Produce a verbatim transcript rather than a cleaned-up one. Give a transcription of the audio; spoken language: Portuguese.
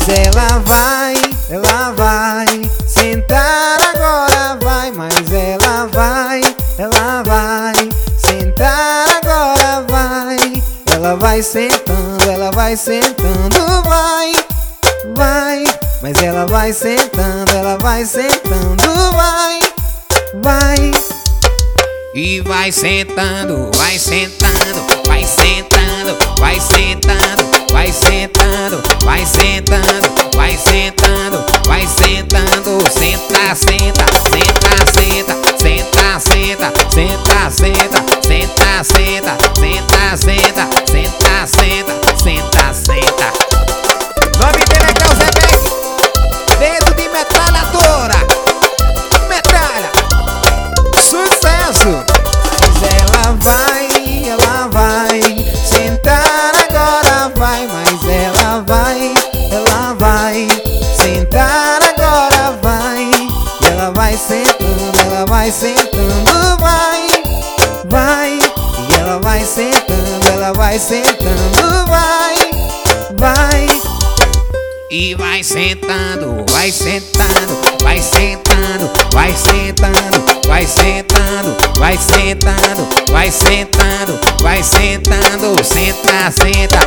Mas ela vai, ela vai sentar agora, vai. Mas ela vai, ela vai sentar agora, vai. Ela vai sentando, ela vai sentando, vai, vai. Mas ela vai sentando, ela vai sentando, vai, vai. E vai sentando, vai sentando, vai sentando, vai sentando, vai sentando, vai sentando, vai sentando, vai sentando. Senta, senta, senta, senta, senta, senta, senta, senta, senta, senta, senta, senta, senta, senta, senta, senta. Nome dele é Grauzebeck, dedo de metralhadora, metralha, sucesso. Mas ela vai, ela vai sentar agora, vai. Mas ela vai, ela vai sentar agora, vai. E ela vai sentando, ela vai sentando, vai, vai. E ela vai sentando, ela vai sentando, vai, vai. E vai sentando, vai sentando, vai sentando, vai sentando, vai sentando, vai sentando, vai sentando, vai sentando. Senta, senta,